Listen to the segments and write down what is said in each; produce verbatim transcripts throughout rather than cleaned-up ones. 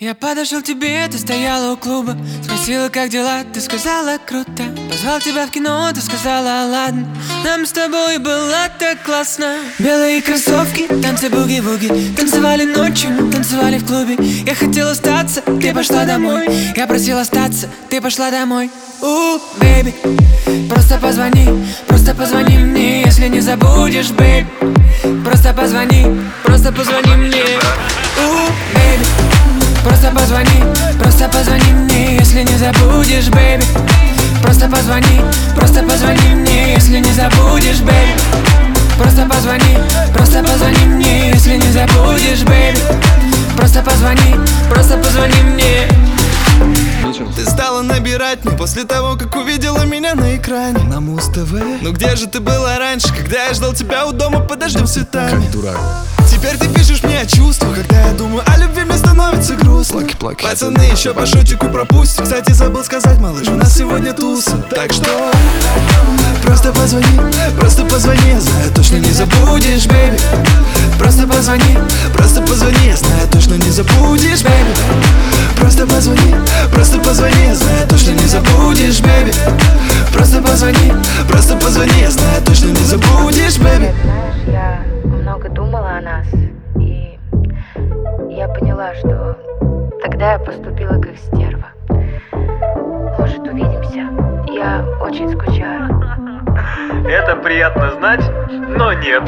Я подошел к тебе, ты стояла у клуба. Спросила, как дела, ты сказала круто. Позвал тебя в кино, ты сказала ладно. Нам с тобой было так классно. Белые кроссовки, танцы буги-вуги. Танцевали ночью, танцевали в клубе. Я хотел остаться, ты пошла домой. Я просил остаться, ты пошла домой. У, бэйби, просто позвони, просто позвони мне, если не забудешь, бэйби. Просто позвони, просто позвони мне. У, бэйби, просто позвони, просто позвони мне, если не забудешь, бэйби. Просто позвони, просто позвони мне, если не забудешь, бэйби. Просто позвони, просто позвони мне, если не забудешь, бэйби. Просто позвони, просто позвони мне. Ты стала набирать мне после того, как увидела меня на экране на Муз-ТВ. Ну где же ты была раньше, когда я ждал тебя у дома под дождем цветами? Как дурак. Теперь ты пишешь мне о чувствах, когда я думаю о любви, мне становится грустно. Плаки, плаки. Пацаны еще по шутику пропустим. Кстати, забыл сказать, малыш, у нас сегодня туса. Так что просто позвони, просто позвони, я знаю, точно не забудешь, бэйби. Просто позвони, просто позвони, я знаю, точно не забудешь, бэйби. Просто позвони, просто позвони, я знаю, точно не забудешь, бэйби. Просто позвони, просто позвони, я знаю, точно не забудешь, бэйби. Знаешь, я много думала о нас, и я поняла, что тогда я поступила как стерва. Может, увидимся? Я очень скучаю. Это приятно знать, но нет.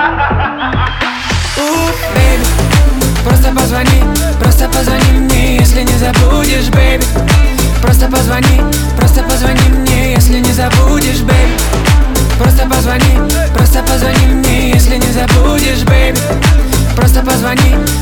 У, бэйби, просто позвони, просто позвони мне, если не забудешь, бэйби. Просто позвони, просто позвони мне, если не забудешь, бэйби. Просто позвони, просто позвони мне, если не забудешь, бэйби. Просто позвони,